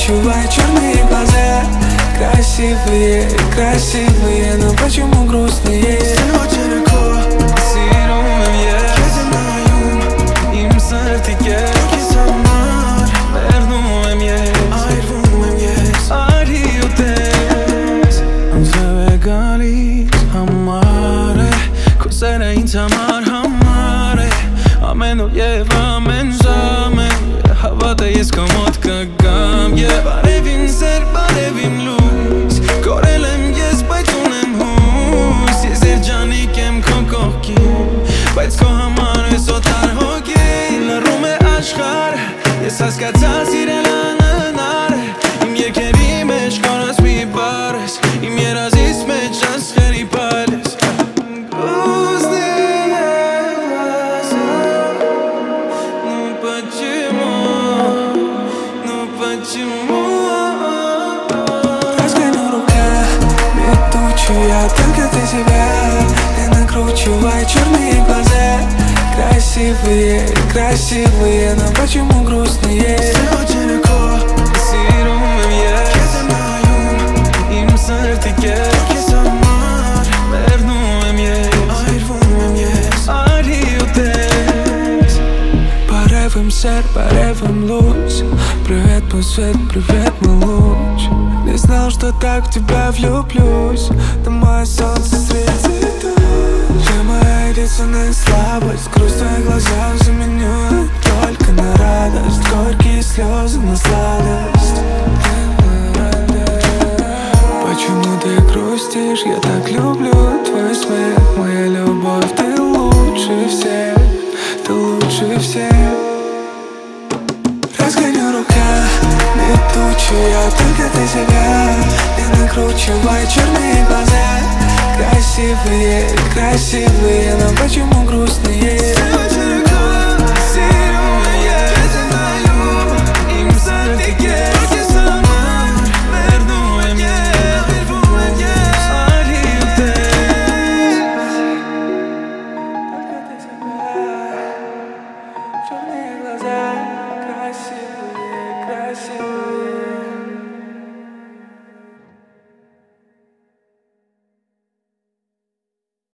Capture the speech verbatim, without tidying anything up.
накручивай черные глаза. Красивые, красивые, но почему грустные? Amar hamare, ameno jeva menzame. Havata jes kamot kagam, je barevim ser, barevim luz. Korelem jes bajtunem hus. Je zergjani kem kokoki, bajtsko hamare sotar hoki. La rume ashkar, jes askaca sirela në nare. Im je kerime shkonas mi bares, im je razis me qas feri pales. Разгону рука, метучу я только для тебя. Не накручивай черные глаза. Красивые, красивые, но почему грустные? Порывом сер, порывом луч. Привет, мой свет, привет, мой луч. Не знал, что так в тебя влюблюсь. Ты мое солнце среди туч. Ты моя единственная слабость. Грусть в твоих глазах заменю только на радость. Горькие слезы на сладость. Почему ты грустишь? Я так люблю твой смех. Моя любовь, ты лучше всех. Ты лучше всех. Разгоню рука, метучу я только для тебя. Не накручивай черные глаза. Красивые, красивые, но почему грустные?